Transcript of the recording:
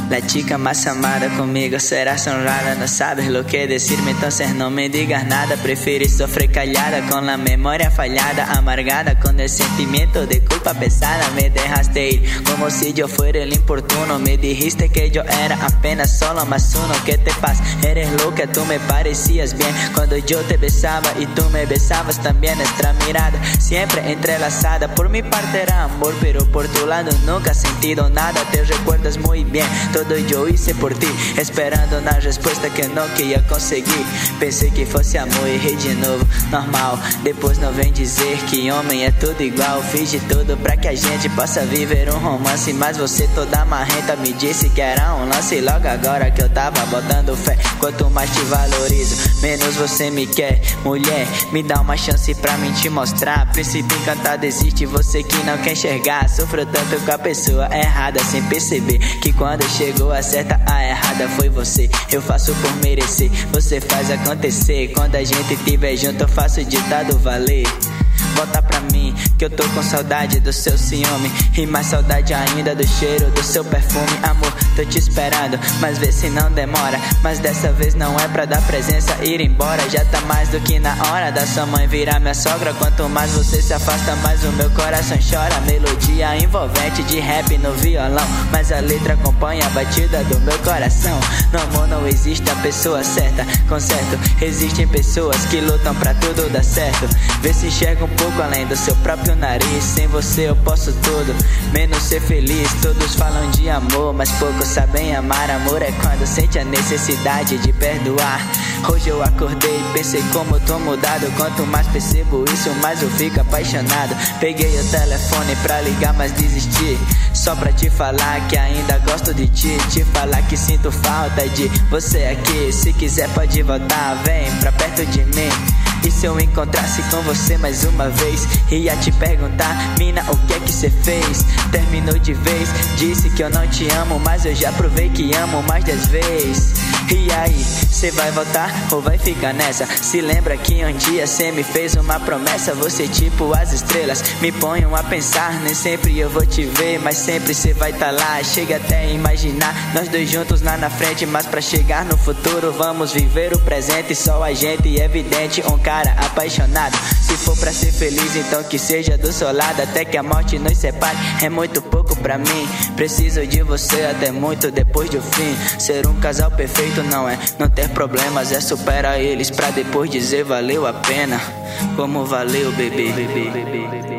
La chica más amada conmigo serás honrada. No sabes lo que decirme, entonces no me digas nada. Prefieres sufrir callada con la memoria fallada, amargada con el sentimiento de culpa pesada. Me dejaste ir como si yo fuera el importuno. Me dijiste que yo era apenas solo más uno. ¿Qué te pasa? Eres loca, tú me parecías bien cuando yo te besaba y tú me besabas también. Nuestra mirada siempre entrelazada. Por mi parte era amor, pero por tu lado nunca he sentido nada. Te recuerdas muy bien, todo yo hice por ti, esperando una resposta que não queria conseguir. Pensei que fosse amor e errei de novo, normal. Depois não vem dizer que homem é tudo igual. Fiz de tudo pra que a gente possa viver um romance, mas você toda marrenta me disse que era um lance. Logo agora que eu tava botando fé, quanto mais te valorizo, menos você me quer. Mulher, me dá uma chance pra mim te mostrar. Príncipe encantado existe, você que não quer enxergar. Sofro tanto com a pessoa errada sem perceber que quando chegou a certa, a errada foi você. Eu faço por merecer, você faz acontecer. Quando a gente estiver junto eu faço o ditado valer. Volta pra mim, que eu tô com saudade do seu ciúme, e mais saudade ainda do cheiro do seu perfume. Amor, tô te esperando, mas vê se não demora. Mas dessa vez não é pra dar presença, ir embora. Já tá mais do que na hora da sua mãe virar minha sogra. Quanto mais você se afasta, mais o meu coração chora. Melodia envolvente de rap no violão, mas a letra acompanha a batida do meu coração. No amor não existe a pessoa certa, com certo existem pessoas que lutam pra tudo dar certo. Vê se enxerga um pouco além do seu próprio nariz. Sem você eu posso tudo, menos ser feliz. Todos falam de amor, mas poucos sabem amar. Amor é quando sente a necessidade de perdoar. Hoje eu acordei e pensei como eu tô mudado. Quanto mais percebo isso, mais eu fico apaixonado. Peguei o telefone pra ligar, mas desisti, só pra te falar que ainda gosto de ti. Te falar que sinto falta de você aqui. Se quiser pode voltar, vem pra perto de mim. E se eu encontrasse com você mais uma vez, ia te perguntar, mina, o que é que cê fez? Terminou de vez, disse que eu não te amo, mas eu já provei que amo mais 10 vezes. E aí, cê vai voltar ou vai ficar nessa? Se lembra que um dia cê me fez uma promessa. Você tipo as estrelas me ponham a pensar. Nem sempre eu vou te ver, mas sempre cê vai tá lá. Chega até a imaginar nós dois juntos lá na frente, mas pra chegar no futuro vamos viver o presente. Só a gente, evidente, um cara apaixonado. Se for pra ser feliz, então que seja do seu lado, até que a morte nos separe. É muito pouco pra mim, preciso de você até muito depois do fim. Ser um casal perfeito não é não ter problemas, é superar eles pra depois dizer valeu a pena, como valeu, bebê.